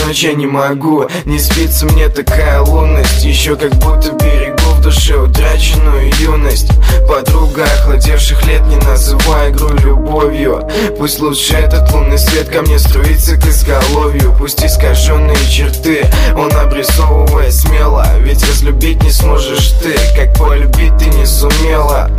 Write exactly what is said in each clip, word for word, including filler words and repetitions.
ночь я не могу. Не спится мне такая лунность, еще как будто берегу в душе утраченную юность. Подруга охладевших лет, не называй игру любовью. Пусть лучше этот лунный свет ко мне струится к изголовью. Пусть искаженные черты он обрисовывает смело, ведь разлюбить не сможешь ты, как полюбить ты не сумела.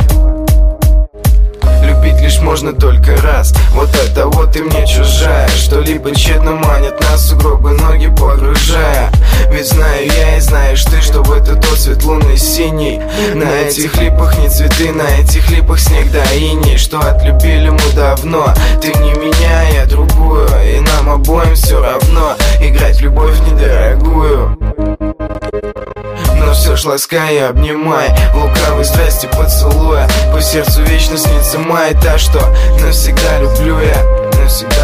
Любить лишь можно только раз, вот от того ты мне чужая. Что-либо тщетно манит нас в сугробы, ноги погружая. Ведь знаю я и знаешь ты, что в этот отцвет лунный синий. На этих липах не цветы, на этих липах снег да иней. Что отлюбили мы давно, ты не меня, я другую. И нам обоим все равно играть в любовь недорогую. Но все ж ласкай и обнимай, лукавой страсти поцелуя. По сердцу вечно снится май, та, что навсегда люблю я, навсегда.